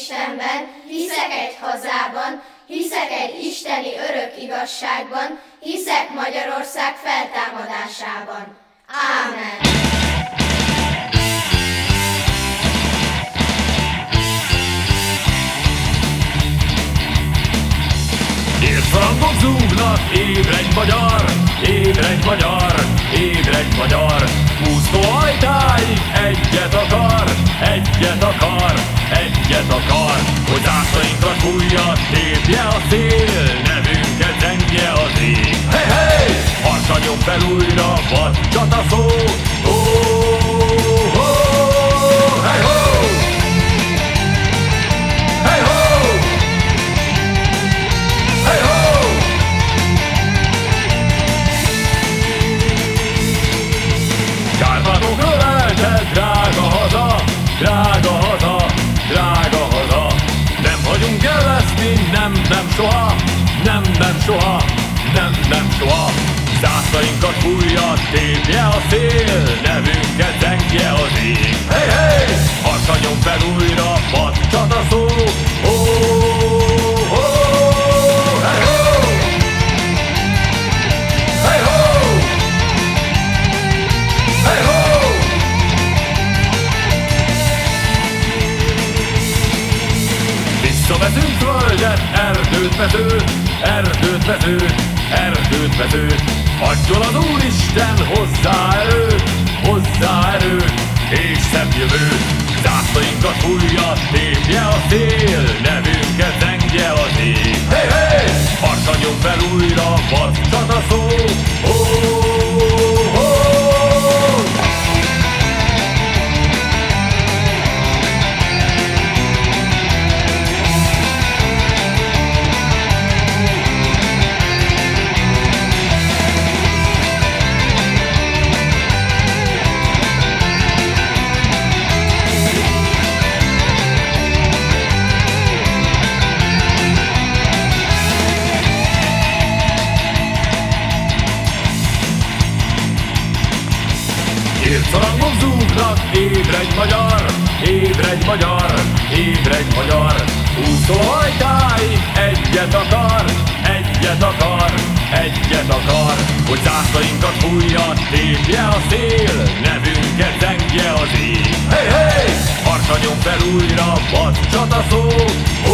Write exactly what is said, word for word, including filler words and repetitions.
Istenben, hiszek egy hazában, hiszek egy isteni örök igazságban, hiszek Magyarország feltámadásában. Ámen. Érszalangok zúgnak, ébredj magyar, ébredj magyar, ébredj magyar. Úszó hajtáig egyet akar, egyet akar, egyet akar. Hogy zászlainkat fújja, tépje a szél, nevünket zengje az ég. Hey, hey! Harcanjon fel újra, vad csataszó, oh, oh, oh, hey, ho! Hey, ho! Hey, ho! Kárpátok ölelte, drága haza, drága haza, drága haza. Nem hagyunk elveszni, nem, nem soha, nem, nem soha, nem, nem soha. Zászlainkat fújja, tépje a szél, nevünket zengje az ég. Hey, hey! Harcanjon fel újra, vad csataszó, oh, oh, oh, hey, ho! Hey, ho! Hey, ho! Visszaveszünk földet, erdőt vezőt, erdőt vezőt, erdőt vezőt. Adjon az Úristen hozzá erőt, hozzá erőt és szebb jövőt. Zászlainkat fújja, tépje a szél, nevünket zengje az ég. Hey, hey! Harcanjon fel újra, vad csataszó, oh, oh, oh. Érszalangok zúgnak, ébredj magyar, ébredj magyar, ébredj magyar. Úszó hajtáig egyet akar, egyet akar, egyet akar. Hogy zászlainkat fújja, tépje a szél, nevünket zengje az ég. Hey, hey! Harcanjon fel újra, vad csataszó,